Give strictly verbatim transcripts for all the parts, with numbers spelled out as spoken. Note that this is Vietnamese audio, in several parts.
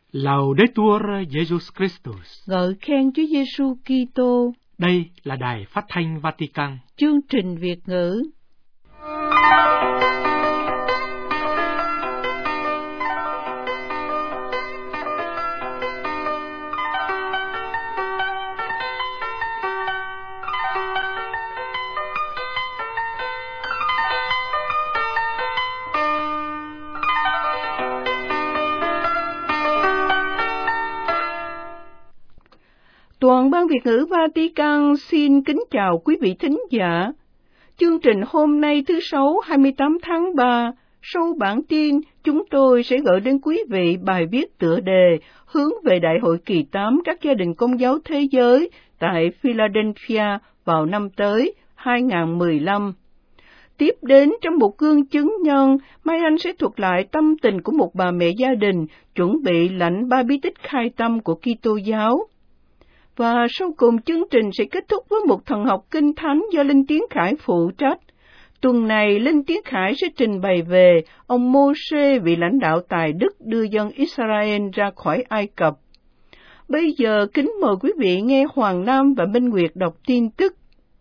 Laudetur Jesus Christus. Ngợi khen Chúa Giêsu Kitô. Đây là Đài Phát thanh Vatican. Chương trình Việt ngữ. Toàn ban Việt ngữ Vatican xin kính chào quý vị thính giả. Chương trình hôm nay thứ Sáu hai mươi tám tháng ba, sau bản tin, chúng tôi sẽ gửi đến quý vị bài viết tựa đề hướng về Đại hội kỳ tám các gia đình Công giáo thế giới tại Philadelphia vào năm tới hai nghìn không trăm mười lăm. Tiếp đến, trong một gương chứng nhân, Mai Anh sẽ thuật lại tâm tình của một bà mẹ gia đình chuẩn bị lãnh ba bí tích khai tâm của Kitô giáo. Và sau cùng chương trình sẽ kết thúc với một thần học kinh thánh do Linh Tiến Khải phụ trách. Tuần này, Linh Tiến Khải sẽ trình bày về ông Mô-sê, vị lãnh đạo tài đức đưa dân Israel ra khỏi Ai Cập. Bây giờ, kính mời quý vị nghe Hoàng Nam và Minh Nguyệt đọc tin tức.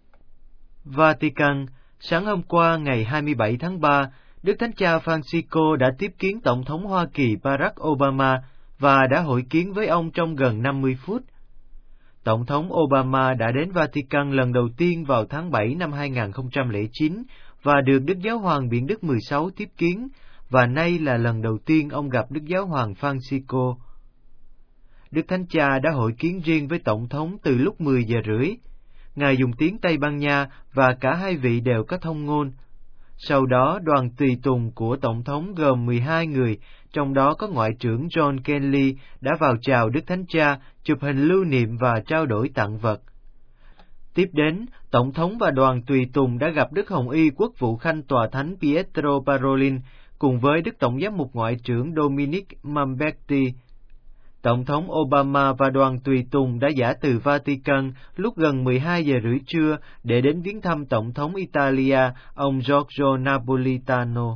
Vatican, sáng hôm qua ngày hai mươi bảy tháng ba, Đức Thánh Cha Francisco đã tiếp kiến Tổng thống Hoa Kỳ Barack Obama và đã hội kiến với ông trong gần năm mươi phút. Tổng thống Obama đã đến Vatican lần đầu tiên vào tháng bảy năm hai nghìn không trăm lẻ chín và được Đức Giáo hoàng Biển Đức mười sáu tiếp kiến, và nay là lần đầu tiên ông gặp Đức Giáo hoàng Francisco. Đức Thánh Cha đã hội kiến riêng với Tổng thống từ lúc mười giờ rưỡi. Ngài dùng tiếng Tây Ban Nha và cả hai vị đều có thông ngôn. Sau đó, đoàn tùy tùng của Tổng thống gồm mười hai người, trong đó có Ngoại trưởng John Kelly, đã vào chào Đức Thánh Cha, chụp hình lưu niệm và trao đổi tặng vật. Tiếp đến, Tổng thống và đoàn tùy tùng đã gặp Đức Hồng Y Quốc vụ Khanh Tòa Thánh Pietro Parolin cùng với Đức Tổng giám mục Ngoại trưởng Dominic Mamberti. Tổng thống Obama và đoàn tùy tùng đã giã từ Vatican lúc gần mười hai giờ rưỡi trưa để đến viếng thăm Tổng thống Italia, ông Giorgio Napolitano.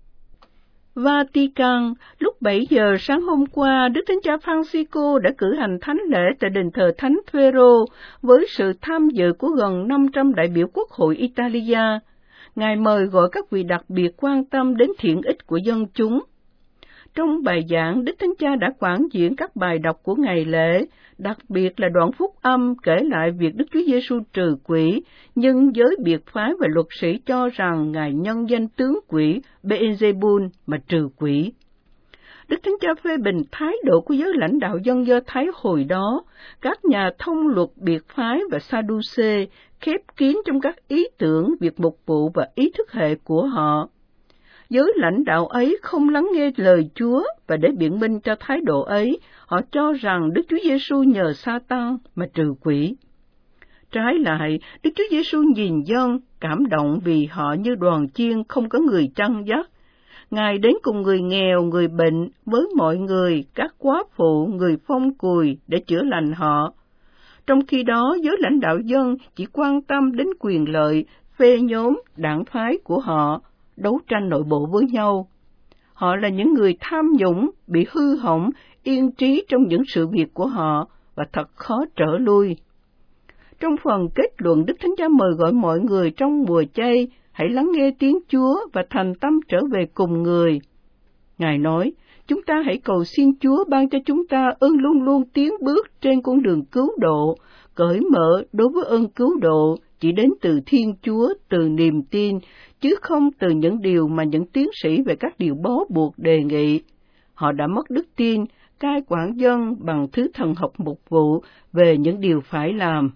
Vatican, lúc bảy giờ sáng hôm qua, Đức Thánh Cha Francisco đã cử hành thánh lễ tại đền thờ Thánh Phêrô với sự tham dự của gần năm trăm đại biểu Quốc hội Italia. Ngài mời gọi các vị đặc biệt quan tâm đến thiện ích của dân chúng. Trong bài giảng, Đức Thánh Cha đã quảng diễn các bài đọc của ngày lễ, đặc biệt là đoạn phúc âm kể lại việc Đức Chúa Giêsu trừ quỷ, nhưng giới biệt phái và luật sĩ cho rằng Ngài nhân danh tướng quỷ Beelzebul mà trừ quỷ. Đức Thánh Cha phê bình thái độ của giới lãnh đạo dân Do Thái hồi đó, các nhà thông luật biệt phái và Sadducê khép kín trong các ý tưởng, việc mục vụ và ý thức hệ của họ. Giới lãnh đạo ấy không lắng nghe lời Chúa, và để biện minh cho thái độ ấy, họ cho rằng Đức Chúa Giêsu nhờ Sa-tan mà trừ quỷ. Trái lại, Đức Chúa Giêsu nhìn dân, cảm động vì họ như đoàn chiên không có người chăn dắt. Ngài đến cùng người nghèo, người bệnh, với mọi người, các quá phụ, người phong cùi để chữa lành họ. Trong khi đó, giới lãnh đạo dân chỉ quan tâm đến quyền lợi, phe nhóm, đảng phái của họ, đấu tranh nội bộ với nhau. Họ là những người tham nhũng, bị hư hỏng, yên trí trong những sự việc của họ, và thật khó trở lui. Trong phần kết luận, Đức Thánh Cha mời gọi mọi người trong mùa chay, hãy lắng nghe tiếng Chúa và thành tâm trở về cùng người. Ngài nói, chúng ta hãy cầu xin Chúa ban cho chúng ta ơn luôn luôn tiến bước trên con đường cứu độ, cởi mở đối với ơn cứu độ chỉ đến từ Thiên Chúa, từ niềm tin, chứ không từ những điều mà những tiến sĩ về các điều bó buộc đề nghị. Họ đã mất đức tin, cai quản dân bằng thứ thần học mục vụ về những điều phải làm.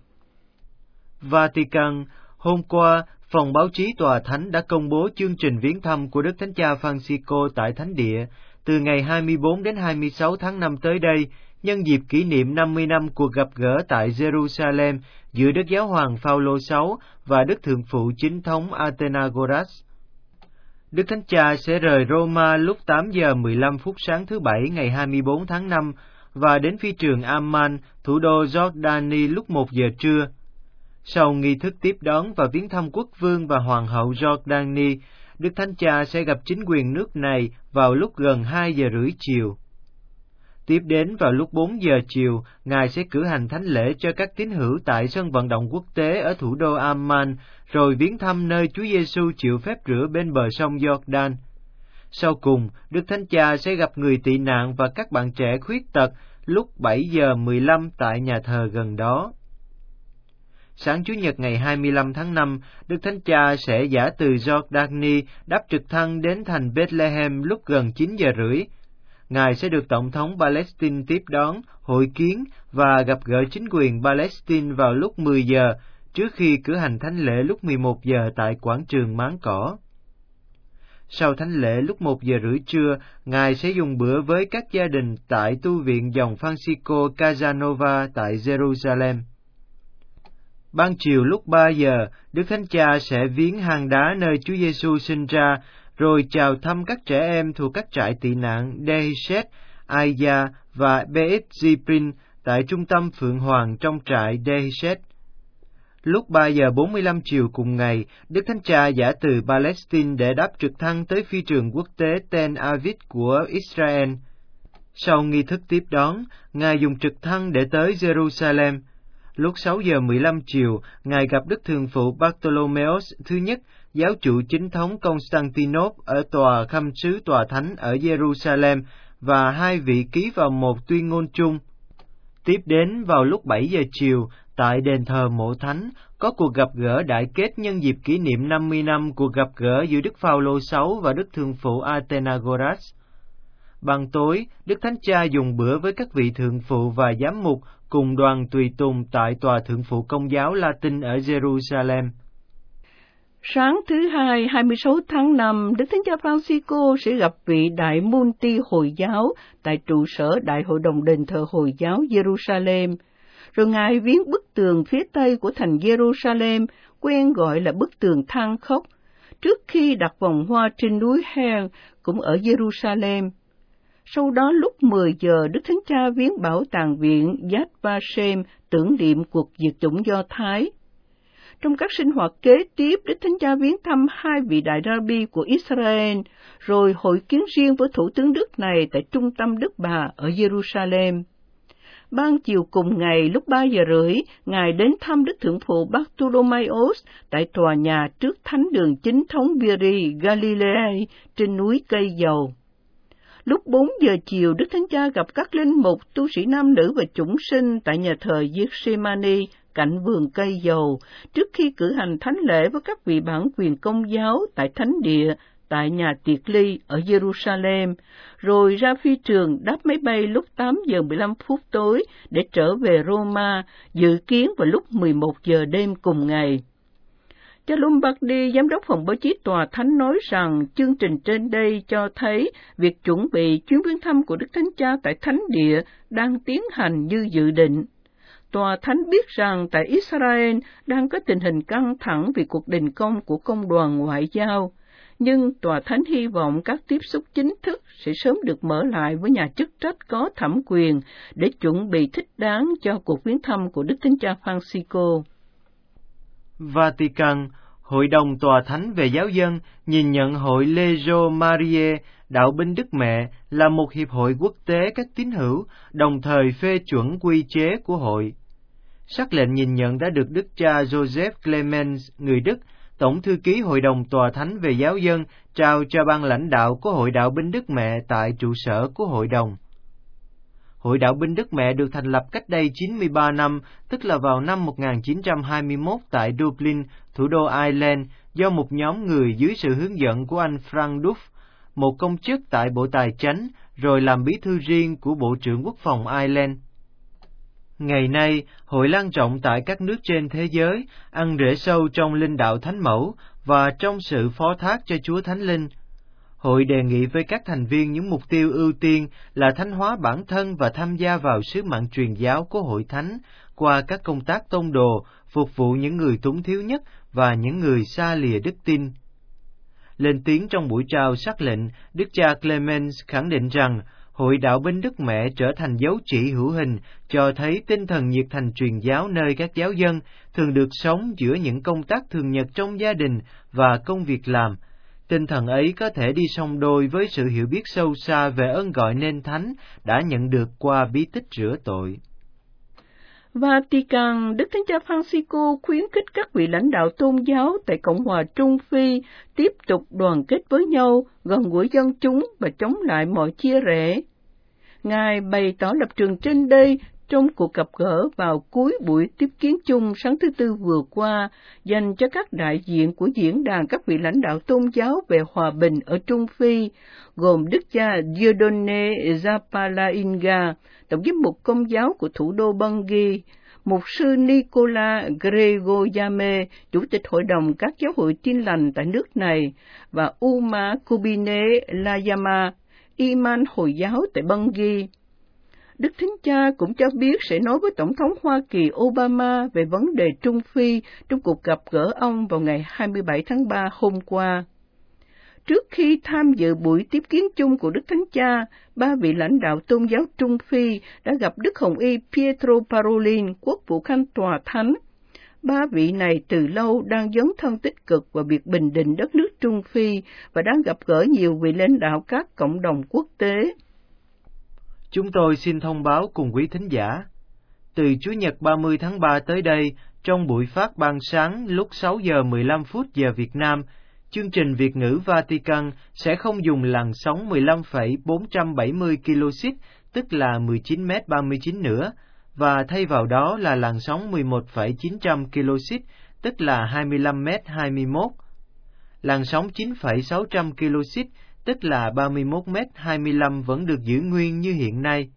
Vatican, hôm qua, Phòng báo chí Tòa Thánh đã công bố chương trình viếng thăm của Đức Thánh Cha Francisco tại Thánh Địa từ ngày hai mươi bốn đến hai mươi sáu tháng năm tới đây, nhân dịp kỷ niệm năm mươi năm cuộc gặp gỡ tại Jerusalem giữa Đức Giáo hoàng Phaolô thứ sáu và Đức Thượng phụ Chính thống Athenagoras. Đức Thánh Cha sẽ rời Roma lúc tám giờ mười lăm phút sáng thứ Bảy ngày hai mươi bốn tháng năm và đến phi trường Amman, thủ đô Jordani lúc một giờ trưa. Sau nghi thức tiếp đón và viếng thăm quốc vương và hoàng hậu Jordani, Đức Thánh Cha sẽ gặp chính quyền nước này vào lúc gần hai giờ rưỡi chiều. Tiếp đến vào lúc bốn giờ chiều, Ngài sẽ cử hành thánh lễ cho các tín hữu tại sân vận động quốc tế ở thủ đô Amman, rồi viếng thăm nơi Chúa Giêsu chịu phép rửa bên bờ sông Jordan. Sau cùng, Đức Thánh Cha sẽ gặp người tị nạn và các bạn trẻ khuyết tật lúc bảy giờ mười lăm tại nhà thờ gần đó. Sáng Chủ nhật ngày hai mươi lăm tháng năm, Đức Thánh Cha sẽ dã từ Jordani đáp trực thăng đến thành Bethlehem lúc gần chín giờ rưỡi. Ngài sẽ được Tổng thống Palestine tiếp đón, hội kiến và gặp gỡ chính quyền Palestine vào lúc mười giờ, trước khi cử hành thánh lễ lúc mười một giờ tại quảng trường Máng Cỏ. Sau thánh lễ lúc một giờ rưỡi trưa, Ngài sẽ dùng bữa với các gia đình tại tu viện dòng Francisco Casanova tại Jerusalem. Ban chiều lúc ba giờ, Đức Thánh Cha sẽ viếng hang đá nơi Chúa Giêsu sinh ra, rồi chào thăm các trẻ em thuộc các trại tị nạn Dehishet, Aya và Beit Ziprin tại trung tâm Phượng Hoàng trong trại Dehishet. Lúc ba giờ bốn mươi lăm chiều cùng ngày, Đức Thánh Cha dã từ Palestine để đáp trực thăng tới phi trường quốc tế Tel Aviv của Israel. Sau nghi thức tiếp đón, Ngài dùng trực thăng để tới Jerusalem. Lúc sáu giờ mười lăm chiều, Ngài gặp Đức Thường phụ Bartholomeus thứ nhất, giáo chủ chính thống Constantinople ở tòa khâm sứ tòa thánh ở Jerusalem, và hai vị ký vào một tuyên ngôn chung. Tiếp đến vào lúc bảy giờ chiều, tại đền thờ Mộ Thánh, có cuộc gặp gỡ đại kết nhân dịp kỷ niệm năm mươi năm cuộc gặp gỡ giữa Đức Phao-lô sáu và Đức Thường phụ Athenagoras. Ban tối, Đức Thánh Cha dùng bữa với các vị thượng phụ và giám mục cùng đoàn tùy tùng tại tòa thượng phụ Công giáo Latin ở Jerusalem. Sáng thứ Hai, hai mươi sáu tháng năm, Đức Thánh Cha Francisco sẽ gặp vị đại môn ti Hồi giáo tại trụ sở Đại hội đồng đền thờ Hồi giáo Jerusalem. Rồi Ngài viếng bức tường phía tây của thành Jerusalem, quen gọi là bức tường than khóc, trước khi đặt vòng hoa trên núi Her, cũng ở Jerusalem. Sau đó lúc mười giờ, Đức Thánh Cha viếng bảo tàng viện Yad Vashem tưởng niệm cuộc diệt chủng Do Thái. Trong các sinh hoạt kế tiếp, Đức Thánh Cha viếng thăm hai vị đại rabbi của Israel, rồi hội kiến riêng với Thủ tướng Đức này tại trung tâm Đức Bà ở Jerusalem. Ban chiều cùng ngày lúc ba giờ rưỡi, Ngài đến thăm Đức Thượng phụ Bartholomeus tại tòa nhà trước thánh đường chính thống Biri, Galilee trên núi Cây Dầu. Lúc bốn giờ chiều, Đức Thánh Cha gặp các linh mục, tu sĩ nam nữ và chủng sinh tại nhà thờ Gethsemane cạnh vườn Cây Dầu, trước khi cử hành thánh lễ với các vị bản quyền công giáo tại thánh địa tại nhà tiệc ly ở Jerusalem, rồi ra phi trường đáp máy bay lúc tám giờ mười lăm phút tối để trở về Roma, dự kiến vào lúc mười một giờ đêm cùng ngày. Cha Lombardi, giám đốc phòng báo chí tòa thánh, nói rằng chương trình trên đây cho thấy việc chuẩn bị chuyến viếng thăm của Đức Thánh Cha tại thánh địa đang tiến hành như dự định. Tòa thánh biết rằng tại Israel đang có tình hình căng thẳng vì cuộc đình công của công đoàn ngoại giao, nhưng tòa thánh hy vọng các tiếp xúc chính thức sẽ sớm được mở lại với nhà chức trách có thẩm quyền để chuẩn bị thích đáng cho cuộc viếng thăm của Đức Thánh Cha Francisco. Vatican, Hội đồng Tòa Thánh về Giáo dân nhìn nhận Hội Legio Mariae, Đạo binh Đức Mẹ, là một hiệp hội quốc tế các tín hữu, đồng thời phê chuẩn quy chế của hội. Sắc lệnh nhìn nhận đã được Đức cha Joseph Clemens, người Đức, Tổng thư ký Hội đồng Tòa Thánh về Giáo dân, trao cho ban lãnh đạo của Hội Đạo binh Đức Mẹ tại trụ sở của hội đồng. Hội Đạo binh Đức Mẹ được thành lập cách đây chín mươi ba năm, tức là vào năm một nghìn chín trăm hai mươi mốt tại Dublin, thủ đô Ireland, do một nhóm người dưới sự hướng dẫn của anh Frank Duff, một công chức tại Bộ Tài chánh, rồi làm bí thư riêng của Bộ trưởng Quốc phòng Ireland. Ngày nay, hội lan rộng tại các nước trên thế giới, ăn rễ sâu trong linh đạo Thánh Mẫu và trong sự phó thác cho Chúa Thánh Linh. Hội đề nghị với các thành viên những mục tiêu ưu tiên là thánh hóa bản thân và tham gia vào sứ mạng truyền giáo của Hội Thánh qua các công tác tông đồ, phục vụ những người túng thiếu nhất và những người xa lìa đức tin. Lên tiếng trong buổi trao sắc lệnh, Đức cha Clemens khẳng định rằng Hội Đạo binh Đức Mẹ trở thành dấu chỉ hữu hình cho thấy tinh thần nhiệt thành truyền giáo nơi các giáo dân thường được sống giữa những công tác thường nhật trong gia đình và công việc làm, Tinh thần ấy có thể đi song đôi với sự hiểu biết sâu xa về ơn gọi nên thánh đã nhận được qua bí tích rửa tội. Vatican, Đức Thánh Cha Francisco khuyến khích các vị lãnh đạo tôn giáo tại Cộng hòa Trung Phi tiếp tục đoàn kết với nhau, gần gũi dân chúng và chống lại mọi chia rẽ. Ngài bày tỏ lập trường trên đây trong cuộc gặp gỡ vào cuối buổi tiếp kiến chung sáng thứ Tư vừa qua, dành cho các đại diện của diễn đàn các vị lãnh đạo tôn giáo về hòa bình ở Trung Phi, gồm Đức cha Dieudonné Zapalainga, tổng giám mục Công giáo của thủ đô Bangui, mục sư Nicolas Gregoyame, chủ tịch hội đồng các giáo hội Tin lành tại nước này, và Uma Kubine Layama, imam Hồi giáo tại Bangui. Đức Thánh Cha cũng cho biết sẽ nói với Tổng thống Hoa Kỳ Obama về vấn đề Trung Phi trong cuộc gặp gỡ ông vào ngày hai mươi bảy tháng ba hôm qua. Trước khi tham dự buổi tiếp kiến chung của Đức Thánh Cha, ba vị lãnh đạo tôn giáo Trung Phi đã gặp Đức Hồng Y Pietro Parolin, quốc vụ khanh tòa thánh. Ba vị này từ lâu đang dấn thân tích cực vào việc bình định đất nước Trung Phi và đang gặp gỡ nhiều vị lãnh đạo các cộng đồng quốc tế. Chúng tôi xin thông báo cùng quý thính giả. Từ Chủ nhật ba mươi tháng ba tới đây, trong buổi phát ban sáng lúc sáu giờ mười lăm phút giờ Việt Nam, chương trình Việt ngữ Vatican sẽ không dùng làn sóng mười lăm phẩy bốn trăm bảy mươi ki lô xít, tức là mười chín mét ba mươi chín nữa, và thay vào đó là làn sóng mười một phẩy chín trăm ki lô xít, tức là hai mươi lăm mét hai mươi mốt. Làn sóng chín phẩy sáu trăm ki lô xít, tức là ba mươi mốt mét hai mươi lăm vẫn được giữ nguyên như hiện nay.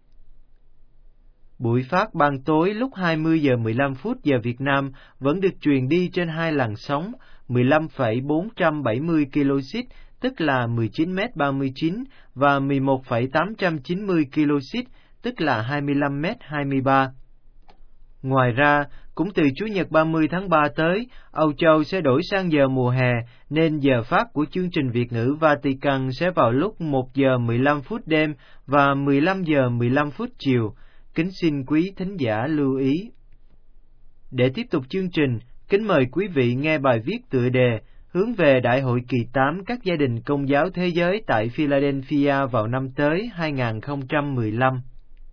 Buổi phát ban tối lúc hai mươi giờ mười lăm phút giờ Việt Nam vẫn được truyền đi trên hai làn sóng mười lăm phẩy bốn trăm bảy mươi ki lô xít, tức là mười chín mét ba mươi chín, và mười một phẩy tám trăm chín mươi ki lô xít, tức là hai mươi lăm mét hai mươi ba. Ngoài ra, cũng từ Chủ nhật ba mươi tháng ba tới, Âu Châu sẽ đổi sang giờ mùa hè, nên giờ phát của chương trình Việt ngữ Vatican sẽ vào lúc một giờ mười lăm phút đêm và mười lăm giờ mười lăm phút chiều. Kính xin quý thính giả lưu ý. Để tiếp tục chương trình, kính mời quý vị nghe bài viết tựa đề hướng về Đại hội kỳ tám các gia đình Công giáo thế giới tại Philadelphia vào năm tới hai không một lăm.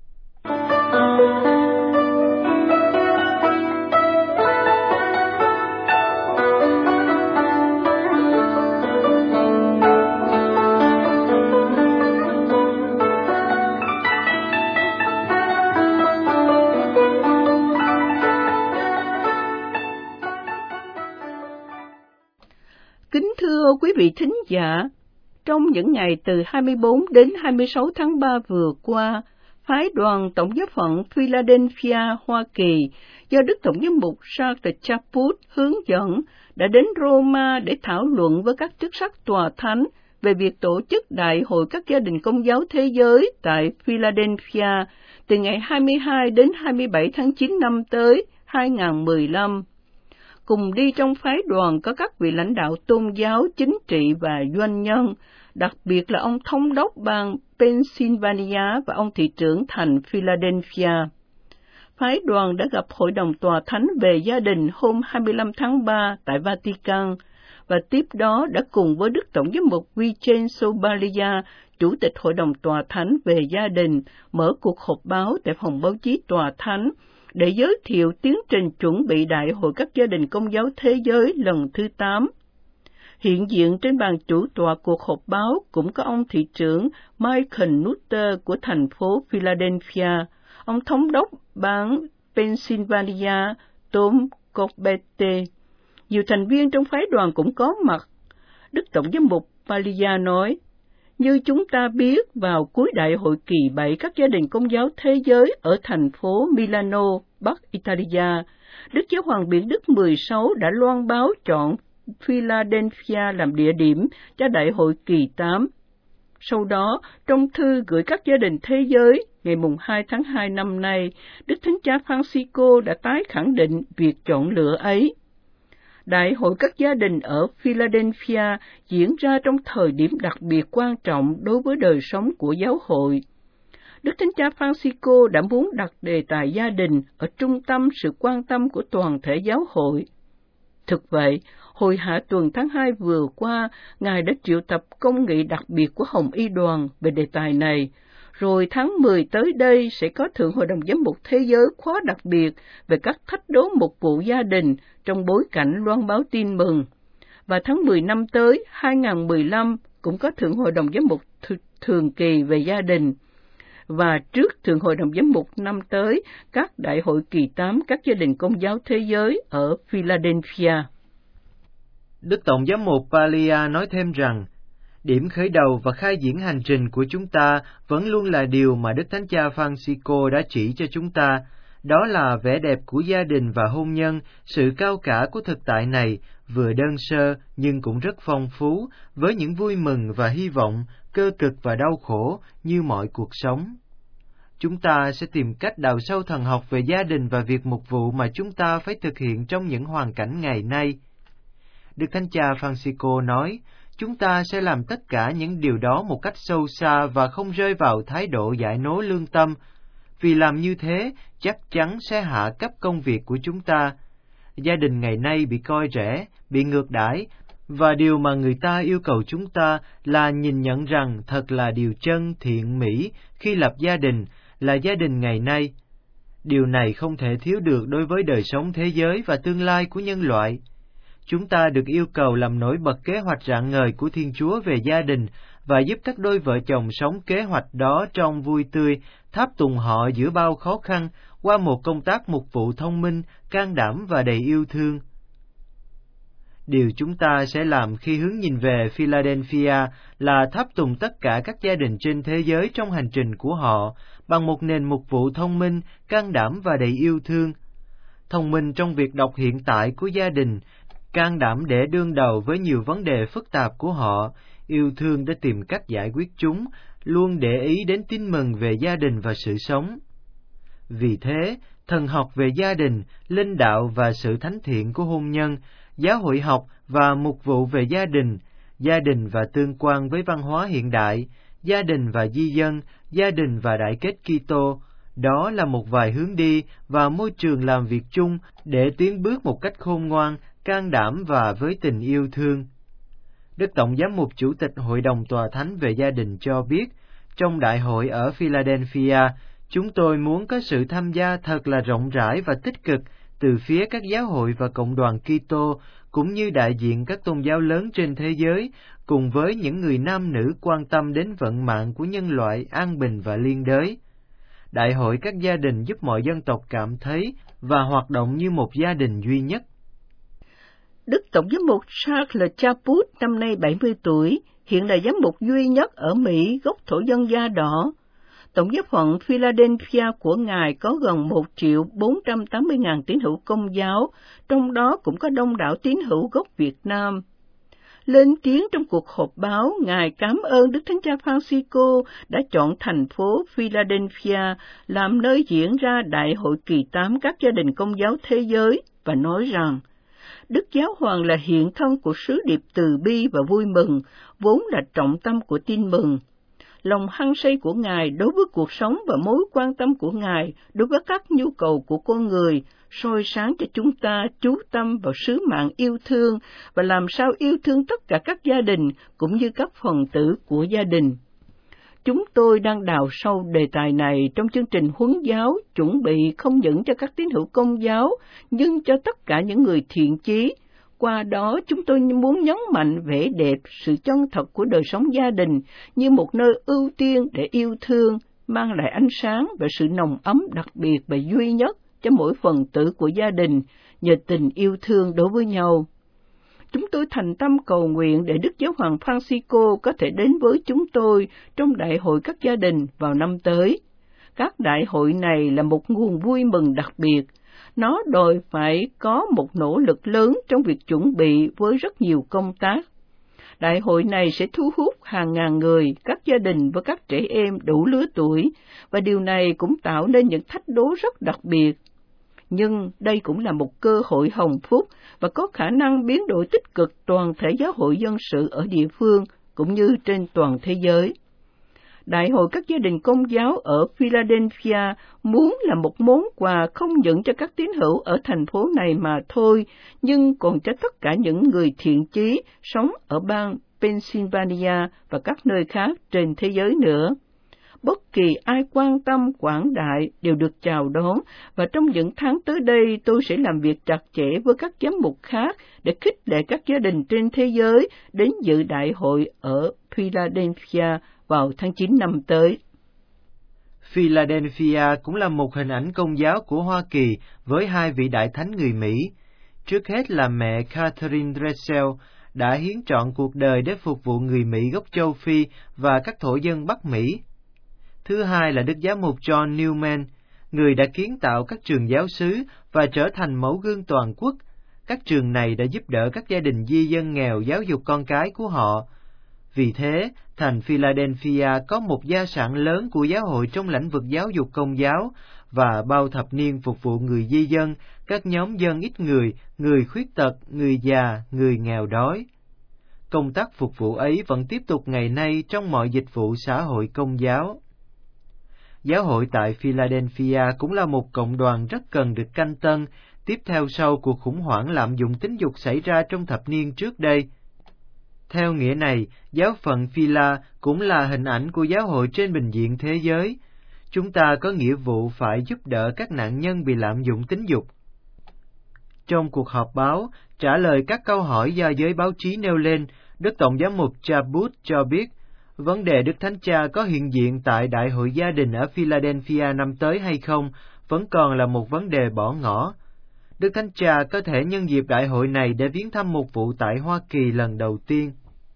Kính thưa quý vị thính giả, trong những ngày từ hai mươi bốn đến hai mươi sáu tháng ba vừa qua, phái đoàn Tổng giáo phận Philadelphia, Hoa Kỳ do Đức Tổng giám mục Charles Chaput hướng dẫn đã đến Roma để thảo luận với các chức sắc tòa thánh về việc tổ chức Đại hội các gia đình Công giáo thế giới tại Philadelphia từ ngày hai mươi hai đến hai mươi bảy tháng chín năm tới hai không một lăm. Cùng đi trong phái đoàn có các vị lãnh đạo tôn giáo, chính trị và doanh nhân, đặc biệt là ông thống đốc bang Pennsylvania và ông thị trưởng thành Philadelphia. Phái đoàn đã gặp Hội đồng Tòa Thánh về gia đình hôm hai mươi lăm tháng ba tại Vatican, và tiếp đó đã cùng với Đức Tổng giám mục Vincenzo Balia, Chủ tịch Hội đồng Tòa Thánh về gia đình, mở cuộc họp báo tại phòng báo chí Tòa Thánh, để giới thiệu tiến trình chuẩn bị Đại hội các gia đình Công giáo thế giới lần thứ tám. Hiện diện trên bàn chủ tọa cuộc họp báo cũng có ông thị trưởng Michael Nutter của thành phố Philadelphia, ông thống đốc bang Pennsylvania Tom Corbett. Nhiều thành viên trong phái đoàn cũng có mặt. Đức Tổng giám mục Balia nói, như chúng ta biết, vào cuối đại hội kỳ bảy các gia đình Công giáo thế giới ở thành phố Milano, Bắc Italia, Đức Giáo hoàng Biển Đức mười sáu đã loan báo chọn Philadelphia làm địa điểm cho đại hội kỳ tám. Sau đó, trong thư gửi các gia đình thế giới ngày hai tháng hai năm nay, Đức Thánh Cha Francisco đã tái khẳng định việc chọn lựa ấy. Đại hội các gia đình ở Philadelphia diễn ra trong thời điểm đặc biệt quan trọng đối với đời sống của giáo hội. Đức Thánh Cha Francisco đã muốn đặt đề tài gia đình ở trung tâm sự quan tâm của toàn thể giáo hội. Thực vậy, Hồi hạ tuần tháng hai vừa qua, Ngài đã triệu tập công nghị đặc biệt của Hồng Y đoàn về đề tài này. Rồi tháng mười tới đây sẽ có Thượng Hội đồng Giám mục Thế giới khóa đặc biệt về các thách đố mục vụ gia đình trong bối cảnh loan báo tin mừng. Và tháng mười năm tới, hai nghìn không trăm mười lăm, cũng có Thượng Hội đồng Giám mục th- thường kỳ về gia đình. Và trước Thượng Hội đồng Giám mục năm tới, các đại hội kỳ tám các gia đình Công giáo thế giới ở Philadelphia. Đức Tổng giám mục Palia nói thêm rằng, điểm khởi đầu và khai diễn hành trình của chúng ta vẫn luôn là điều mà Đức Thánh Cha Francisco đã chỉ cho chúng ta, đó là vẻ đẹp của gia đình và hôn nhân, sự cao cả của thực tại này, vừa đơn sơ nhưng cũng rất phong phú, với những vui mừng và hy vọng, cơ cực và đau khổ như mọi cuộc sống. Chúng ta sẽ tìm cách đào sâu thần học về gia đình và việc mục vụ mà chúng ta phải thực hiện trong những hoàn cảnh ngày nay. Đức Thánh Cha Francisco nói, chúng ta sẽ làm tất cả những điều đó một cách sâu xa và không rơi vào thái độ giải nố lương tâm, vì làm như thế chắc chắn sẽ hạ cấp công việc của chúng ta. Gia đình ngày nay bị coi rẻ, bị ngược đãi, và điều mà người ta yêu cầu chúng ta là nhìn nhận rằng thật là điều chân, thiện, mỹ khi lập gia đình, là gia đình ngày nay. Điều này không thể thiếu được đối với đời sống thế giới và tương lai của nhân loại. Chúng ta được yêu cầu làm nổi bật kế hoạch rạng ngời của Thiên Chúa về gia đình và giúp các đôi vợ chồng sống kế hoạch đó trong vui tươi, tháp tùng họ giữa bao khó khăn qua một công tác mục vụ thông minh, can đảm và đầy yêu thương. Điều chúng ta sẽ làm khi hướng nhìn về Philadelphia là tháp tùng tất cả các gia đình trên thế giới trong hành trình của họ bằng một nền mục vụ thông minh, can đảm và đầy yêu thương. Thông minh trong việc đọc hiện tại của gia đình, can đảm để đương đầu với nhiều vấn đề phức tạp của họ, yêu thương để tìm cách giải quyết chúng, luôn để ý đến tin mừng về gia đình và sự sống. Vì thế, thần học về gia đình, linh đạo và sự thánh thiện của hôn nhân, giáo hội học và mục vụ về gia đình, gia đình và tương quan với văn hóa hiện đại, gia đình và di dân, gia đình và đại kết Kitô, đó là một vài hướng đi và môi trường làm việc chung để tiến bước một cách khôn ngoan, can đảm và với tình yêu thương. Đức Tổng giám mục Chủ tịch Hội đồng Tòa Thánh về gia đình cho biết, trong đại hội ở Philadelphia, chúng tôi muốn có sự tham gia thật là rộng rãi và tích cực từ phía các giáo hội và cộng đoàn Kitô, cũng như đại diện các tôn giáo lớn trên thế giới, cùng với những người nam nữ quan tâm đến vận mạng của nhân loại an bình và liên đới. Đại hội các gia đình giúp mọi dân tộc cảm thấy và hoạt động như một gia đình duy nhất. Đức Tổng giám mục Charles Chaput, năm nay bảy mươi tuổi, hiện là giám mục duy nhất ở Mỹ gốc thổ dân da đỏ. Tổng giáo phận Philadelphia của Ngài có gần một triệu bốn trăm tám mươi ngàn tín hữu Công giáo, trong đó cũng có đông đảo tín hữu gốc Việt Nam. Lên tiếng trong cuộc họp báo, Ngài cảm ơn Đức Thánh Cha Francisco đã chọn thành phố Philadelphia làm nơi diễn ra Đại hội kỳ tám các gia đình Công giáo thế giới và nói rằng, Đức Giáo Hoàng là hiện thân của sứ điệp từ bi và vui mừng, vốn là trọng tâm của tin mừng. Lòng hăng say của Ngài đối với cuộc sống và mối quan tâm của Ngài đối với các nhu cầu của con người soi sáng cho chúng ta chú tâm vào sứ mạng yêu thương và làm sao yêu thương tất cả các gia đình cũng như các phần tử của gia đình. Chúng tôi đang đào sâu đề tài này trong chương trình huấn giáo chuẩn bị không những cho các tín hữu Công giáo nhưng cho tất cả những người thiện chí. Qua đó, chúng tôi muốn nhấn mạnh vẻ đẹp, sự chân thật của đời sống gia đình như một nơi ưu tiên để yêu thương, mang lại ánh sáng và sự nồng ấm đặc biệt và duy nhất cho mỗi phần tử của gia đình nhờ tình yêu thương đối với nhau. Chúng tôi thành tâm cầu nguyện để Đức Giáo hoàng Francisco có thể đến với chúng tôi trong đại hội các gia đình vào năm tới. Các đại hội này là một nguồn vui mừng đặc biệt. Nó đòi phải có một nỗ lực lớn trong việc chuẩn bị với rất nhiều công tác. Đại hội này sẽ thu hút hàng ngàn người, các gia đình và các trẻ em đủ lứa tuổi, và điều này cũng tạo nên những thách đố rất đặc biệt. Nhưng đây cũng là một cơ hội hồng phúc và có khả năng biến đổi tích cực toàn thể giáo hội dân sự ở địa phương cũng như trên toàn thế giới. Đại hội các gia đình Công giáo ở Philadelphia muốn là một món quà không những cho các tín hữu ở thành phố này mà thôi, nhưng còn cho tất cả những người thiện chí sống ở bang Pennsylvania và các nơi khác trên thế giới nữa. Bất kỳ ai quan tâm quảng đại đều được chào đón, và trong những tháng tới đây tôi sẽ làm việc chặt chẽ với các giám mục khác để khích lệ các gia đình trên thế giới đến dự đại hội ở Philadelphia vào tháng chín năm tới. Philadelphia cũng là một hình ảnh Công giáo của Hoa Kỳ với hai vị đại thánh người Mỹ. Trước hết là mẹ Catherine Dressel đã hiến trọn cuộc đời để phục vụ người Mỹ gốc châu Phi và các thổ dân Bắc Mỹ. Thứ hai là Đức Giám mục John Newman, người đã kiến tạo các trường giáo xứ và trở thành mẫu gương toàn quốc. Các trường này đã giúp đỡ các gia đình di dân nghèo giáo dục con cái của họ. Vì thế, thành Philadelphia có một gia sản lớn của giáo hội trong lĩnh vực giáo dục Công giáo và bao thập niên phục vụ người di dân, các nhóm dân ít người, người khuyết tật, người già, người nghèo đói. Công tác phục vụ ấy vẫn tiếp tục ngày nay trong mọi dịch vụ xã hội Công giáo. Giáo hội tại Philadelphia cũng là một cộng đoàn rất cần được canh tân, tiếp theo sau cuộc khủng hoảng lạm dụng tính dục xảy ra trong thập niên trước đây. Theo nghĩa này, giáo phận Phila cũng là hình ảnh của giáo hội trên bình diện thế giới. Chúng ta có nghĩa vụ phải giúp đỡ các nạn nhân bị lạm dụng tính dục. Trong cuộc họp báo, trả lời các câu hỏi do giới báo chí nêu lên, Đức Tổng giám mục Chabot cho biết, vấn đề Đức Thánh Cha có hiện diện tại Đại hội gia đình ở Philadelphia năm tới hay không vẫn còn là một vấn đề bỏ ngỏ. Đức Thánh Cha có thể nhân dịp đại hội này để viếng thăm một vụ tại Hoa Kỳ lần đầu tiên.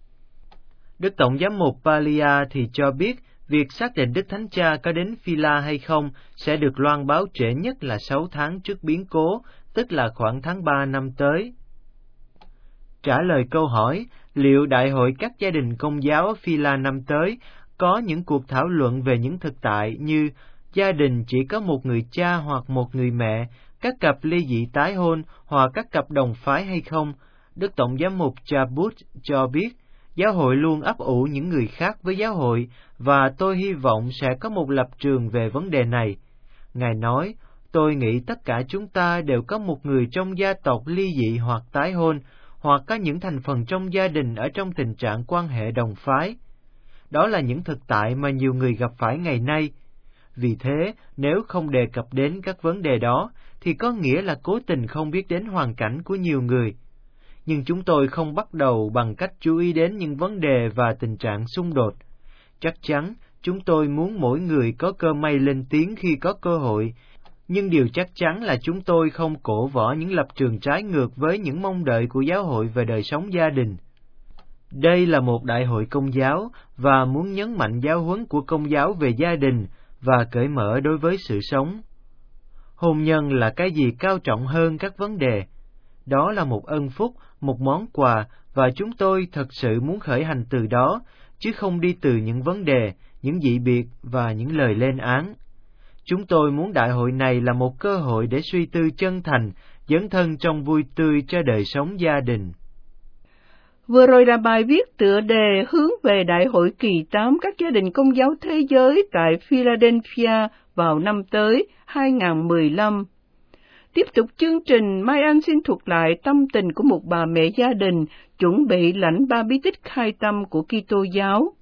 Đức Tổng giám mục Palia thì cho biết việc xác định Đức Thánh Cha có đến Phila hay không sẽ được loan báo trễ nhất là sáu tháng trước biến cố, tức là khoảng tháng ba năm tới. Trả lời câu hỏi, liệu Đại hội các gia đình Công giáo ở Phila năm tới có những cuộc thảo luận về những thực tại như gia đình chỉ có một người cha hoặc một người mẹ, các cặp ly dị tái hôn hoặc các cặp đồng phái hay không? Đức Tổng giám mục Chabot cho biết, giáo hội luôn ấp ủ những người khác với giáo hội, và tôi hy vọng sẽ có một lập trường về vấn đề này. Ngài nói, tôi nghĩ tất cả chúng ta đều có một người trong gia tộc ly dị hoặc tái hôn, hoặc có những thành phần trong gia đình ở trong tình trạng quan hệ đồng phái. Đó là những thực tại mà nhiều người gặp phải ngày nay. Vì thế, nếu không đề cập đến các vấn đề đó, thì có nghĩa là cố tình không biết đến hoàn cảnh của nhiều người. Nhưng chúng tôi không bắt đầu bằng cách chú ý đến những vấn đề và tình trạng xung đột. Chắc chắn, chúng tôi muốn mỗi người có cơ may lên tiếng khi có cơ hội, nhưng điều chắc chắn là chúng tôi không cổ võ những lập trường trái ngược với những mong đợi của giáo hội về đời sống gia đình. Đây là một đại hội Công giáo và muốn nhấn mạnh giáo huấn của Công giáo về gia đình và cởi mở đối với sự sống. Hôn nhân là cái gì cao trọng hơn các vấn đề? Đó là một ân phúc, một món quà, và chúng tôi thật sự muốn khởi hành từ đó, chứ không đi từ những vấn đề, những dị biệt và những lời lên án. Chúng tôi muốn đại hội này là một cơ hội để suy tư chân thành, dấn thân trong vui tươi cho đời sống gia đình. Vừa rồi là bài viết tựa đề hướng về Đại hội kỳ tám các gia đình Công giáo thế giới tại Philadelphia vào năm tới hai nghìn không trăm mười lăm. Tiếp tục chương trình, Mai Anh xin thuật lại tâm tình của một bà mẹ gia đình chuẩn bị lãnh ba bí tích khai tâm của Kitô giáo.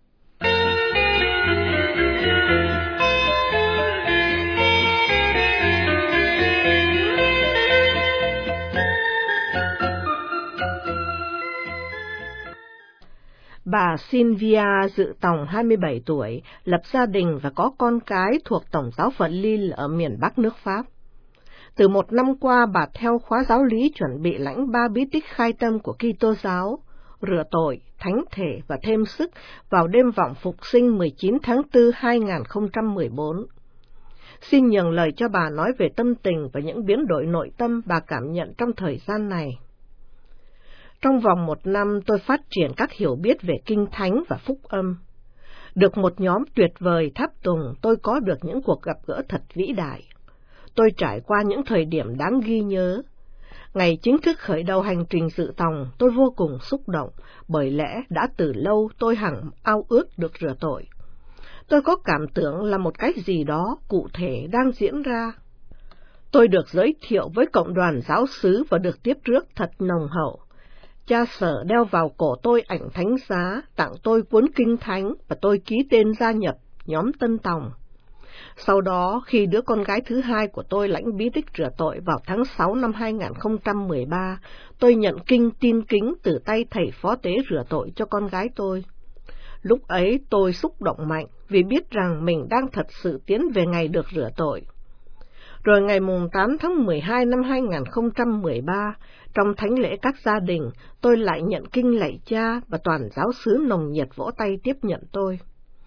Bà Sylvia Dự Tòng, hai mươi bảy tuổi, lập gia đình và có con cái thuộc Tổng giáo phận Lille ở miền Bắc nước Pháp. Từ một năm qua, bà theo khóa giáo lý chuẩn bị lãnh ba bí tích khai tâm của Kitô giáo, rửa tội, thánh thể và thêm sức vào đêm vọng phục sinh mười chín tháng tư hai nghìn không trăm mười bốn. Xin nhường lời cho bà nói về tâm tình và những biến đổi nội tâm bà cảm nhận trong thời gian này. Trong vòng một năm, tôi phát triển các hiểu biết về Kinh Thánh và Phúc Âm. Được một nhóm tuyệt vời tháp tùng, tôi có được những cuộc gặp gỡ thật vĩ đại. Tôi trải qua những thời điểm đáng ghi nhớ. Ngày chính thức khởi đầu hành trình dự tòng, tôi vô cùng xúc động, bởi lẽ đã từ lâu tôi hằng ao ước được rửa tội. tôi có cảm tưởng là một cái gì đó cụ thể đang diễn ra. Tôi được giới thiệu với cộng đoàn giáo xứ và được tiếp rước thật nồng hậu. Cha sở đeo vào cổ tôi ảnh thánh giá, tặng tôi cuốn kinh thánh và tôi ký tên gia nhập nhóm Tân Tòng. Sau đó, khi đứa con gái thứ hai của tôi lãnh bí tích rửa tội vào tháng sáu năm hai nghìn không trăm mười ba, tôi nhận kinh tin kính từ tay thầy phó tế rửa tội cho con gái tôi. Lúc ấy tôi xúc động mạnh vì biết rằng mình đang thật sự tiến về ngày được rửa tội. Rồi ngày tám tháng mười hai năm hai nghìn không trăm mười ba, trong thánh lễ các gia đình, tôi lại nhận kinh lạy cha và toàn giáo xứ nồng nhiệt vỗ tay tiếp nhận tôi.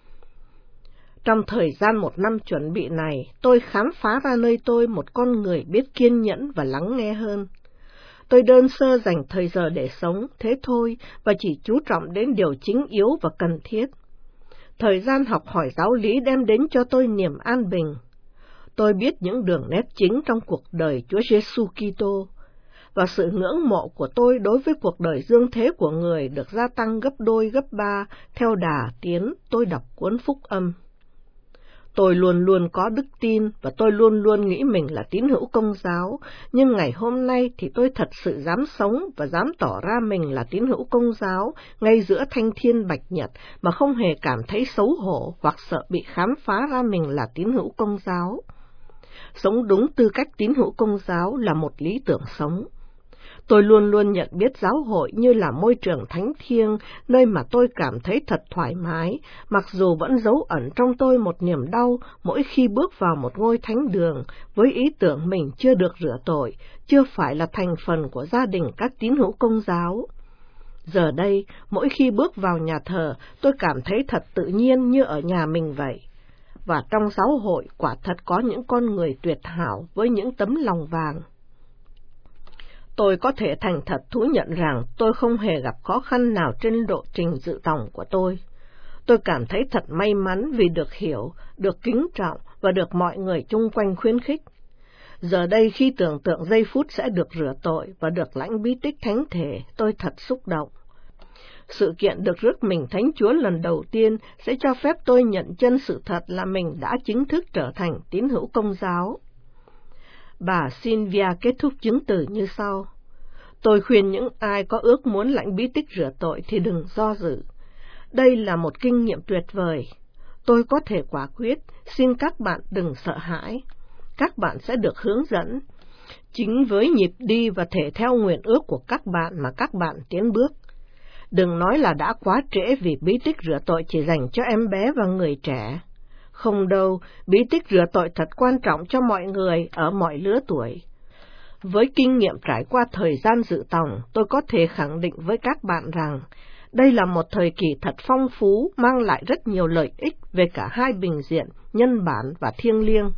Trong thời gian một năm chuẩn bị này, tôi khám phá ra nơi tôi một con người biết kiên nhẫn và lắng nghe hơn. Tôi đơn sơ dành thời giờ để sống, thế thôi, và chỉ chú trọng đến điều chính yếu và cần thiết. Thời gian học hỏi giáo lý đem đến cho tôi niềm an bình. Tôi biết những đường nét chính trong cuộc đời Chúa Giêsu Kitô, và sự ngưỡng mộ của tôi đối với cuộc đời dương thế của người được gia tăng gấp đôi gấp ba theo đà tiến tôi đọc cuốn Phúc Âm. Tôi luôn luôn có đức tin và tôi luôn luôn nghĩ mình là tín hữu Công giáo, nhưng ngày hôm nay thì tôi thật sự dám sống và dám tỏ ra mình là tín hữu Công giáo ngay giữa thanh thiên bạch nhật mà không hề cảm thấy xấu hổ hoặc sợ bị khám phá ra mình là tín hữu Công giáo. Sống đúng tư cách tín hữu Công giáo là một lý tưởng sống. Tôi luôn luôn nhận biết giáo hội như là môi trường thánh thiêng, nơi mà tôi cảm thấy thật thoải mái, mặc dù vẫn giấu ẩn trong tôi một niềm đau mỗi khi bước vào một ngôi thánh đường, với ý tưởng mình chưa được rửa tội, chưa phải là thành phần của gia đình các tín hữu Công giáo. Giờ đây, mỗi khi bước vào nhà thờ, tôi cảm thấy thật tự nhiên như ở nhà mình vậy. Và trong giáo hội quả thật có những con người tuyệt hảo với những tấm lòng vàng. Tôi có thể thành thật thú nhận rằng tôi không hề gặp khó khăn nào trên lộ trình dự tòng của tôi. Tôi cảm thấy thật may mắn vì được hiểu, được kính trọng và được mọi người chung quanh khuyến khích. Giờ đây khi tưởng tượng giây phút sẽ được rửa tội và được lãnh bí tích thánh thể, tôi thật xúc động. Sự kiện được rước mình Thánh Chúa lần đầu tiên sẽ cho phép tôi nhận chân sự thật là mình đã chính thức trở thành tín hữu Công giáo. Bà Sylvia kết thúc chứng từ như sau. Tôi khuyên những ai có ước muốn lãnh bí tích rửa tội thì đừng do dự. Đây là một kinh nghiệm tuyệt vời. Tôi có thể quả quyết, xin các bạn đừng sợ hãi. Các bạn sẽ được hướng dẫn. Chính với nhịp đi và thể theo nguyện ước của các bạn mà các bạn tiến bước. Đừng nói là đã quá trễ vì bí tích rửa tội chỉ dành cho em bé và người trẻ. Không đâu, bí tích rửa tội thật quan trọng cho mọi người ở mọi lứa tuổi. Với kinh nghiệm trải qua thời gian dự tòng, tôi có thể khẳng định với các bạn rằng đây là một thời kỳ thật phong phú, mang lại rất nhiều lợi ích về cả hai bình diện, nhân bản và thiêng liêng.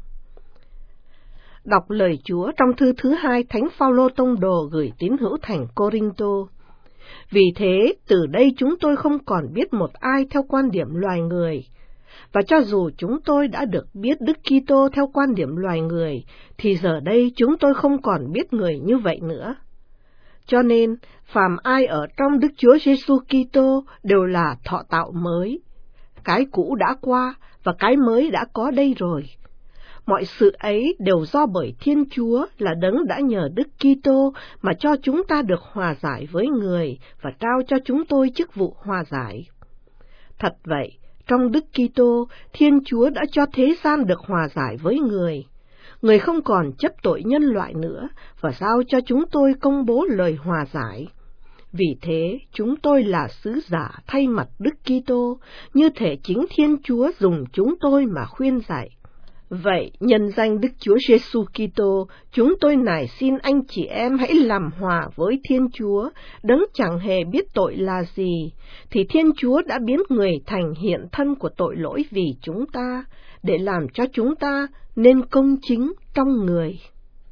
Đọc lời Chúa trong thư thứ hai Thánh Phaolô Tông Đồ gửi tín hữu thành Cô-rinh-tô. Vì thế, từ đây chúng tôi không còn biết một ai theo quan điểm loài người. Và cho dù chúng tôi đã được biết Đức Kitô theo quan điểm loài người, thì giờ đây chúng tôi không còn biết người như vậy nữa. Cho nên, phàm ai ở trong Đức Chúa Giêsu Kitô đều là thọ tạo mới. Cái cũ đã qua và cái mới đã có đây rồi. Mọi sự ấy đều do bởi Thiên Chúa là Đấng đã nhờ Đức Kitô mà cho chúng ta được hòa giải với người và trao cho chúng tôi chức vụ hòa giải. Thật vậy, trong Đức Kitô, Thiên Chúa đã cho thế gian được hòa giải với người. Người không còn chấp tội nhân loại nữa và giao cho chúng tôi công bố lời hòa giải. Vì thế, chúng tôi là sứ giả thay mặt Đức Kitô, như thể chính Thiên Chúa dùng chúng tôi mà khuyên dạy. Vậy, nhân danh Đức Chúa Giêsu Kitô, chúng tôi nài xin anh chị em hãy làm hòa với Thiên Chúa, Đấng chẳng hề biết tội là gì, thì Thiên Chúa đã biến người thành hiện thân của tội lỗi vì chúng ta, để làm cho chúng ta nên công chính trong người.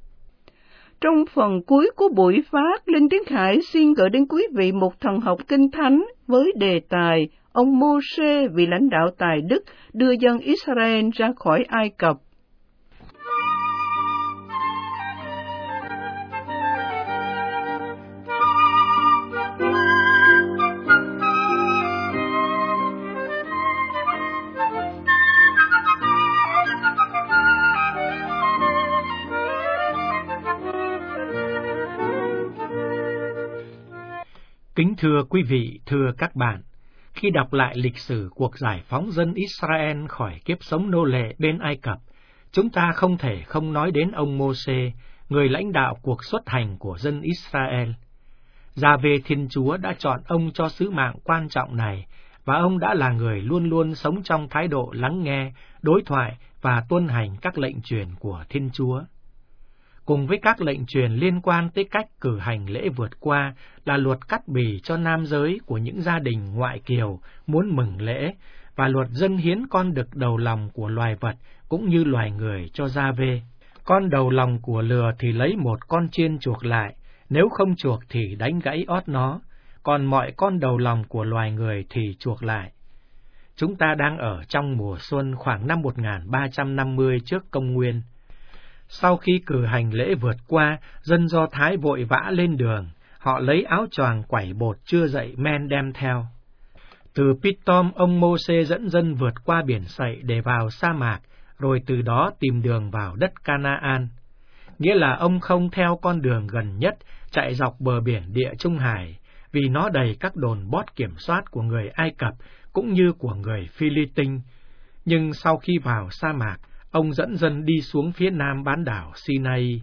Trong phần cuối của buổi phát, Linh Tiến Khải xin gửi đến quý vị một thần học kinh thánh với đề tài ông Mô-sê, vị lãnh đạo tài đức, đưa dân Israel ra khỏi Ai Cập. Kính thưa quý vị, thưa các bạn, khi đọc lại lịch sử cuộc giải phóng dân Israel khỏi kiếp sống nô lệ bên Ai Cập, chúng ta không thể không nói đến ông Mô-sê, người lãnh đạo cuộc xuất hành của dân Israel. Giê-hô-va Thiên Chúa đã chọn ông cho sứ mạng quan trọng này, và ông đã là người luôn luôn sống trong thái độ lắng nghe, đối thoại và tuân hành các lệnh truyền của Thiên Chúa. Cùng với các lệnh truyền liên quan tới cách cử hành lễ vượt qua là luật cắt bì cho nam giới của những gia đình ngoại kiều muốn mừng lễ, và luật dâng hiến con đực đầu lòng của loài vật cũng như loài người cho Giê-hô-va. Con đầu lòng của lừa thì lấy một con chiên chuộc lại, nếu không chuộc thì đánh gãy ót nó, còn mọi con đầu lòng của loài người thì chuộc lại. Chúng ta đang ở trong mùa xuân khoảng năm một nghìn ba trăm năm mươi trước công nguyên. Sau khi cử hành lễ vượt qua, dân Do Thái vội vã lên đường, họ lấy áo choàng quẩy bột chưa dậy men đem theo. Từ Pithom, ông Mô-sê dẫn dân vượt qua biển Sậy để vào sa mạc, rồi từ đó tìm đường vào đất Canaan. Nghĩa là ông không theo con đường gần nhất, chạy dọc bờ biển Địa Trung Hải, vì nó đầy các đồn bót kiểm soát của người Ai Cập cũng như của người Phi-li-tinh. Nhưng sau khi vào sa mạc, ông dẫn dân đi xuống phía nam bán đảo Sinai.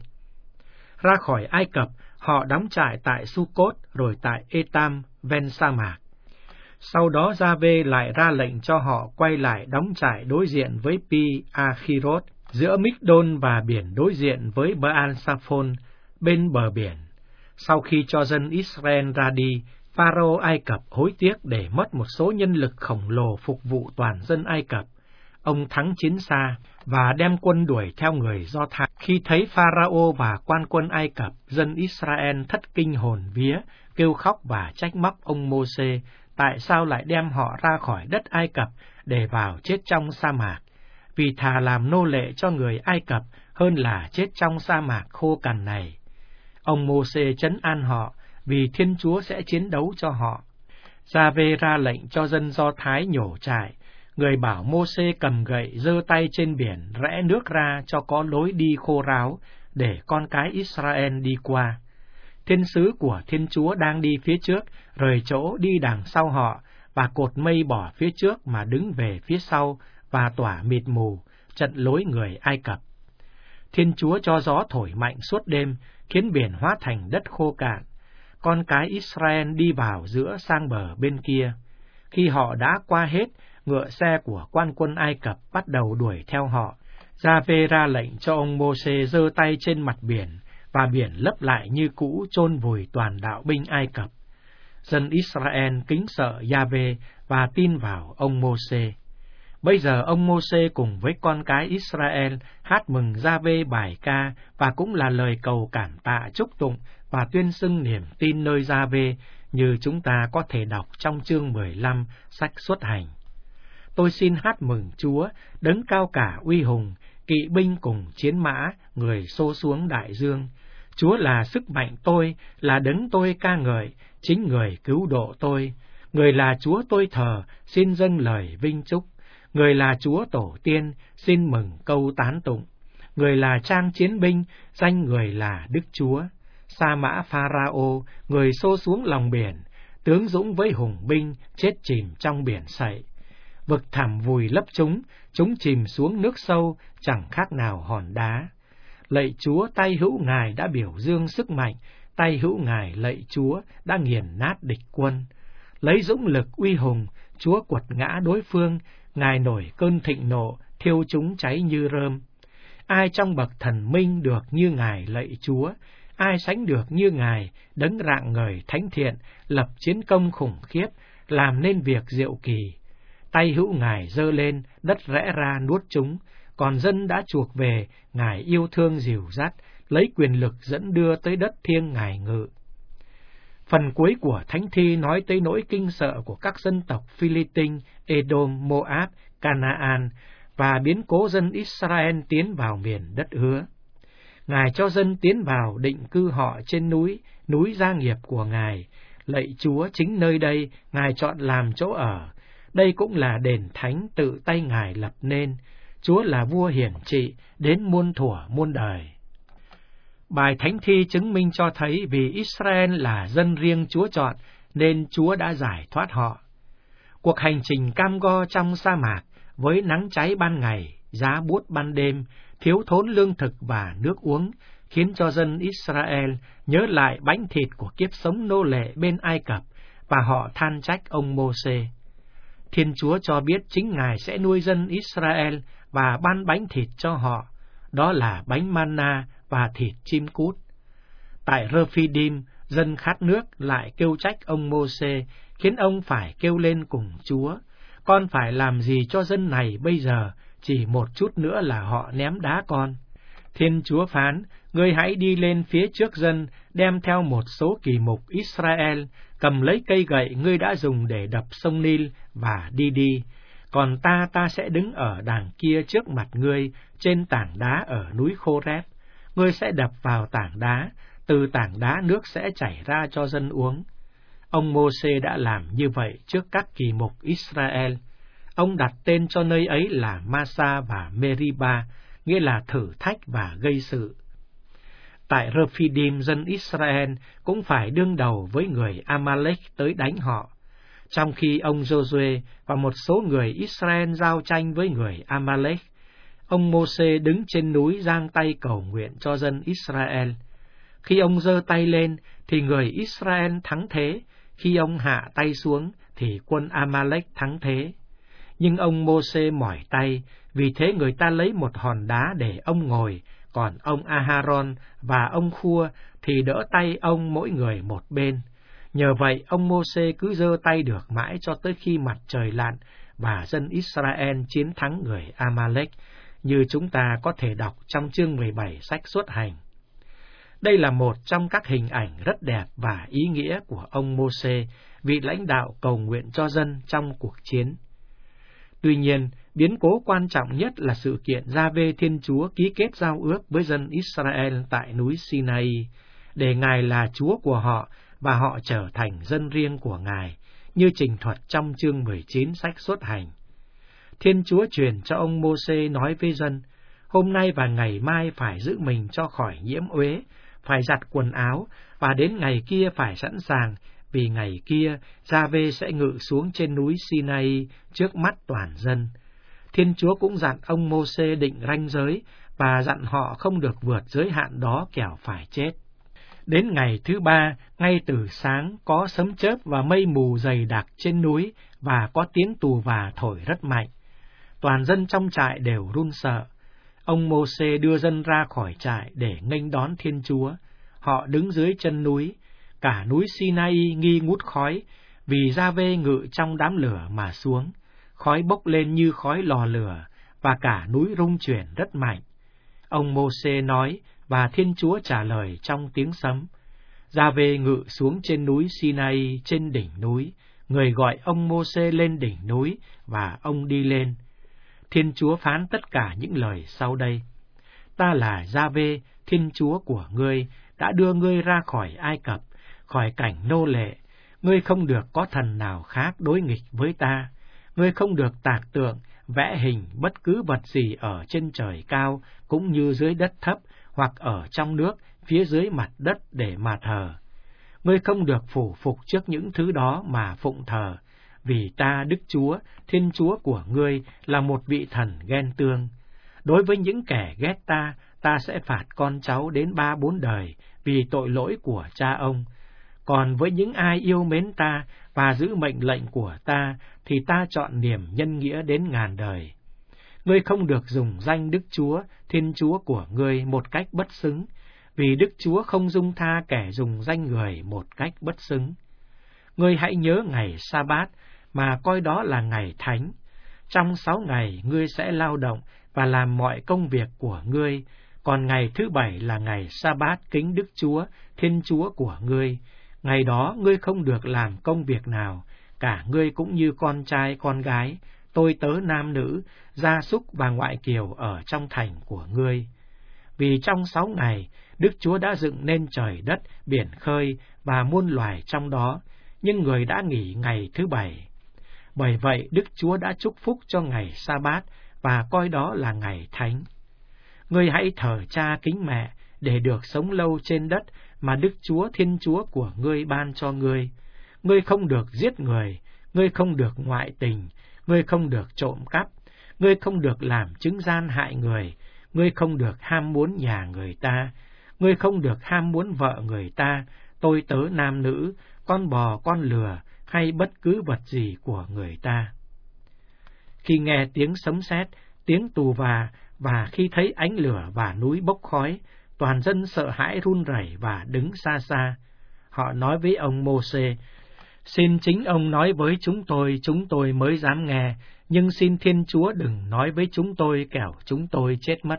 Ra khỏi Ai Cập, họ đóng trại tại Su-cốt, rồi tại Etam, ven sa mạc. Sau đó Giê-hô-va lại ra lệnh cho họ quay lại đóng trại đối diện với Pi-a-khirot, giữa Migdol và biển đối diện với Baal-sa-phôn, bên bờ biển. Sau khi cho dân Israel ra đi, Pharaoh Ai Cập hối tiếc để mất một số nhân lực khổng lồ phục vụ toàn dân Ai Cập. Ông thắng chiến xa và đem quân đuổi theo người Do Thái. Khi thấy Pharaoh và quan quân Ai Cập, dân Israel thất kinh hồn vía, kêu khóc và trách móc ông Mô-sê, tại sao lại đem họ ra khỏi đất Ai Cập để vào chết trong sa mạc, vì thà làm nô lệ cho người Ai Cập hơn là chết trong sa mạc khô cằn này. Ông Mô-sê trấn an họ, vì Thiên Chúa sẽ chiến đấu cho họ. Giê-hô-va ra lệnh cho dân Do Thái nhổ trại. Người bảo Mô-sê cầm gậy giơ tay trên biển rẽ nước ra cho có lối đi khô ráo, để con cái Israel đi qua. Thiên sứ của Thiên Chúa đang đi phía trước, rời chỗ đi đằng sau họ, và cột mây bỏ phía trước mà đứng về phía sau, và tỏa mịt mù, chặn lối người Ai Cập. Thiên Chúa cho gió thổi mạnh suốt đêm, khiến biển hóa thành đất khô cạn. Con cái Israel đi vào giữa sang bờ bên kia. Khi họ đã qua hết, ngựa xe của quan quân Ai Cập bắt đầu đuổi theo họ. Giê-hô-va ra lệnh cho ông Mô-sê giơ tay trên mặt biển, và biển lấp lại như cũ, chôn vùi toàn đạo binh Ai Cập. Dân Israel kính sợ Giê-hô-va và tin vào ông Mô-sê. Bây giờ ông Mô-sê cùng với con cái Israel hát mừng Giê-hô-va bài ca, và cũng là lời cầu cảm tạ chúc tụng và tuyên xưng niềm tin nơi Giê-hô-va, như chúng ta có thể đọc trong chương mười lăm sách Xuất Hành. Tôi xin hát mừng Chúa, đấng cao cả uy hùng, kỵ binh cùng chiến mã, người xô xuống đại dương. Chúa là sức mạnh tôi, là đấng tôi ca ngợi, chính người cứu độ tôi. Người là Chúa tôi thờ, xin dâng lời vinh chúc. Người là Chúa tổ tiên, xin mừng câu tán tụng. Người là trang chiến binh, danh người là Đức Chúa. Sa mã Pharaoh, người xô xuống lòng biển, tướng dũng với hùng binh, chết chìm trong biển Sậy. Vực thẳm vùi lấp chúng, chúng chìm xuống nước sâu, chẳng khác nào hòn đá. Lạy Chúa, tay hữu Ngài đã biểu dương sức mạnh, tay hữu Ngài lạy Chúa đã nghiền nát địch quân. Lấy dũng lực uy hùng, Chúa quật ngã đối phương, Ngài nổi cơn thịnh nộ, thiêu chúng cháy như rơm. Ai trong bậc thần minh được như Ngài lạy Chúa, ai sánh được như Ngài, đấng rạng ngời thánh thiện, lập chiến công khủng khiếp, làm nên việc diệu kỳ. Tay hữu Ngài giơ lên, đất rẽ ra nuốt chúng, còn dân đã chuộc về, Ngài yêu thương dìu dắt, lấy quyền lực dẫn đưa tới đất thiêng Ngài ngự. Phần cuối của thánh thi nói tới nỗi kinh sợ của các dân tộc Phi-li-tinh, Edom, Moab, Canaan, và biến cố dân Israel tiến vào miền đất hứa. Ngài cho dân tiến vào định cư họ trên núi, núi gia nghiệp của Ngài. Lạy Chúa, chính nơi đây Ngài chọn làm chỗ ở. Đây cũng là đền thánh tự tay Ngài lập nên. Chúa là vua hiển trị, đến muôn thuở muôn đời. Bài thánh thi chứng minh cho thấy vì Israel là dân riêng Chúa chọn, nên Chúa đã giải thoát họ. Cuộc hành trình cam go trong sa mạc, với nắng cháy ban ngày, giá buốt ban đêm, thiếu thốn lương thực và nước uống, khiến cho dân Israel nhớ lại bánh thịt của kiếp sống nô lệ bên Ai Cập, và họ than trách ông Mô-sê. Thiên Chúa cho biết chính Ngài sẽ nuôi dân Israel và ban bánh thịt cho họ, đó là bánh manna và thịt chim cút. Tại Rơ-phi-dim, dân khát nước lại kêu trách ông Mô-sê, khiến ông phải kêu lên cùng Chúa: con phải làm gì cho dân này bây giờ, chỉ một chút nữa là họ ném đá con. Thiên Chúa phán: ngươi hãy đi lên phía trước dân, đem theo một số kỳ mục Israel, cầm lấy cây gậy ngươi đã dùng để đập sông Nil và đi đi. Còn ta, ta sẽ đứng ở đàng kia trước mặt ngươi, trên tảng đá ở núi Khô-rép. Ngươi sẽ đập vào tảng đá, từ tảng đá nước sẽ chảy ra cho dân uống. Ông Mô-sê đã làm như vậy trước các kỳ mục Israel. Ông đặt tên cho nơi ấy là Massa và Meriba, nghĩa là thử thách và gây sự. Tại Rơ-phi-dim, dân Israel cũng phải đương đầu với người Amalek tới đánh họ. Trong khi ông Giô-suê và một số người Israel giao tranh với người Amalek, ông Mô-sê đứng trên núi giang tay cầu nguyện cho dân Israel. Khi ông giơ tay lên thì người Israel thắng thế, khi ông hạ tay xuống thì quân Amalek thắng thế. Nhưng ông Mô-sê mỏi tay, vì thế người ta lấy một hòn đá để ông ngồi, còn ông A-ha-ron và ông Khua thì đỡ tay ông mỗi người một bên. Nhờ vậy, ông Mô-sê cứ giơ tay được mãi cho tới khi mặt trời lặn và dân Israel chiến thắng người Amalek, như chúng ta có thể đọc trong chương mười bảy sách Xuất Hành. Đây là một trong các hình ảnh rất đẹp và ý nghĩa của ông Mô-sê, vị lãnh đạo cầu nguyện cho dân trong cuộc chiến. Tuy nhiên, biến cố quan trọng nhất là sự kiện Gia-vê Thiên Chúa ký kết giao ước với dân Israel tại núi Sinai, để Ngài là Chúa của họ và họ trở thành dân riêng của Ngài, như trình thuật trong chương mười chín sách Xuất Hành. Thiên Chúa truyền cho ông Mô-sê nói với dân: hôm nay và ngày mai phải giữ mình cho khỏi nhiễm uế, phải giặt quần áo, và đến ngày kia phải sẵn sàng, vì ngày kia Gia-vê sẽ ngự xuống trên núi Sinai trước mắt toàn dân. Thiên Chúa cũng dặn ông Mô-sê định ranh giới, và dặn họ không được vượt giới hạn đó kẻo phải chết. Đến ngày thứ ba, ngay từ sáng có sấm chớp và mây mù dày đặc trên núi, và có tiếng tù và thổi rất mạnh. Toàn dân trong trại đều run sợ. Ông Mô-sê đưa dân ra khỏi trại để nghênh đón Thiên Chúa. Họ đứng dưới chân núi, cả núi Sinai nghi ngút khói, vì Gia-vê ngự trong đám lửa mà xuống. Khói bốc lên như khói lò lửa, và cả núi rung chuyển rất mạnh. Ông Mô-sê nói, và Thiên Chúa trả lời trong tiếng sấm. Gia-vê ngự xuống trên núi Sinai, trên đỉnh núi. Người gọi ông Mô-sê lên đỉnh núi, và ông đi lên. Thiên Chúa phán tất cả những lời sau đây: ta là Gia-vê, Thiên Chúa của ngươi, đã đưa ngươi ra khỏi Ai Cập, khỏi cảnh nô lệ. Ngươi không được có thần nào khác đối nghịch với ta. Ngươi không được tạc tượng, vẽ hình bất cứ vật gì ở trên trời cao, cũng như dưới đất thấp, hoặc ở trong nước, phía dưới mặt đất để mà thờ. Ngươi không được phủ phục trước những thứ đó mà phụng thờ, vì ta Đức Chúa, Thiên Chúa của ngươi, là một vị thần ghen tương. Đối với những kẻ ghét ta, ta sẽ phạt con cháu đến ba bốn đời, vì tội lỗi của cha ông. Còn với những ai yêu mến ta và giữ mệnh lệnh của ta, thì ta chọn niềm nhân nghĩa đến ngàn đời. Ngươi không được dùng danh Đức Chúa, Thiên Chúa của ngươi một cách bất xứng, vì Đức Chúa không dung tha kẻ dùng danh người một cách bất xứng. Ngươi hãy nhớ ngày Sa-bát, mà coi đó là ngày thánh. Trong sáu ngày ngươi sẽ lao động và làm mọi công việc của ngươi, còn ngày thứ bảy là ngày Sa-bát kính Đức Chúa, Thiên Chúa của ngươi. Ngày đó ngươi không được làm công việc nào, cả ngươi cũng như con trai con gái, tôi tớ nam nữ, gia súc và ngoại kiều ở trong thành của ngươi. Vì trong sáu ngày, Đức Chúa đã dựng nên trời đất, biển khơi và muôn loài trong đó, nhưng người đã nghỉ ngày thứ bảy. Bởi vậy, Đức Chúa đã chúc phúc cho ngày Sa-bát và coi đó là ngày thánh. Ngươi hãy thờ cha kính mẹ để được sống lâu trên đất mà Đức Chúa Thiên Chúa của ngươi ban cho ngươi. ngươi không được giết người, ngươi không được ngoại tình, ngươi không được trộm cắp, ngươi không được làm chứng gian hại người, ngươi không được ham muốn nhà người ta, ngươi không được ham muốn vợ người ta, tôi tớ nam nữ, con bò con lừa, hay bất cứ vật gì của người ta. Khi nghe tiếng sấm sét, tiếng tù và, và khi thấy ánh lửa và núi bốc khói, toàn dân sợ hãi run rẩy và đứng xa xa. Họ nói với ông Mô-sê, xin chính ông nói với chúng tôi, chúng tôi mới dám nghe, nhưng xin Thiên Chúa đừng nói với chúng tôi, kẻo chúng tôi chết mất.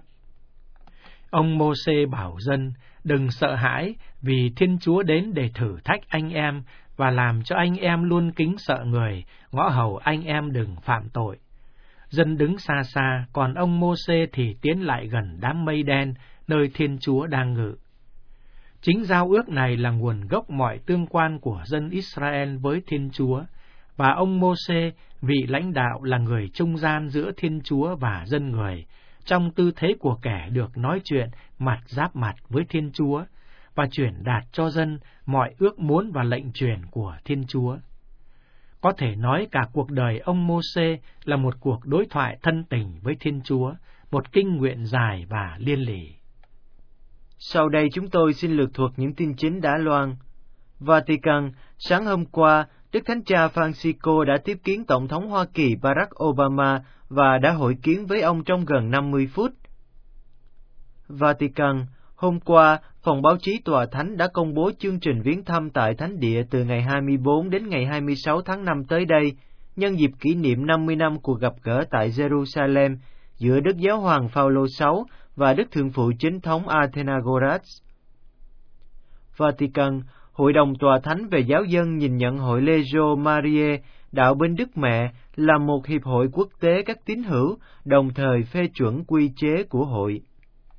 Ông Mô-sê bảo dân, đừng sợ hãi, vì Thiên Chúa đến để thử thách anh em, và làm cho anh em luôn kính sợ người, ngõ hầu anh em đừng phạm tội. Dân đứng xa xa, còn ông Mô-sê thì tiến lại gần đám mây đen, nơi Thiên Chúa đang ngự. Chính giao ước này là nguồn gốc mọi tương quan của dân Israel với Thiên Chúa, và ông Mô-sê, vị lãnh đạo, là người trung gian giữa Thiên Chúa và dân người, trong tư thế của kẻ được nói chuyện mặt giáp mặt với Thiên Chúa, và truyền đạt cho dân mọi ước muốn và lệnh truyền của Thiên Chúa. Có thể nói cả cuộc đời ông Mô-sê là một cuộc đối thoại thân tình với Thiên Chúa, một kinh nguyện dài và liên lỉ. Sau đây chúng tôi xin lược thuật những tin chính đã loan. Vatican, sáng hôm qua, Đức Thánh Cha Francisco đã tiếp kiến Tổng thống Hoa Kỳ Barack Obama và đã hội kiến với ông trong gần năm mươi phút. Vatican, hôm qua, Phòng báo chí Tòa Thánh đã công bố chương trình viếng thăm tại Thánh Địa từ ngày hai mươi bốn đến ngày hai mươi sáu tháng năm tới đây, nhân dịp kỷ niệm năm mươi năm cuộc gặp gỡ tại Jerusalem giữa Đức Giáo hoàng Phaolô sáu và Đức Thượng phụ Chính thống Athenagoras. Vatican, Hội đồng Tòa Thánh về Giáo dân nhìn nhận Hội Legio Mariae, Đạo bên Đức Mẹ, là một hiệp hội quốc tế các tín hữu, đồng thời phê chuẩn quy chế của hội.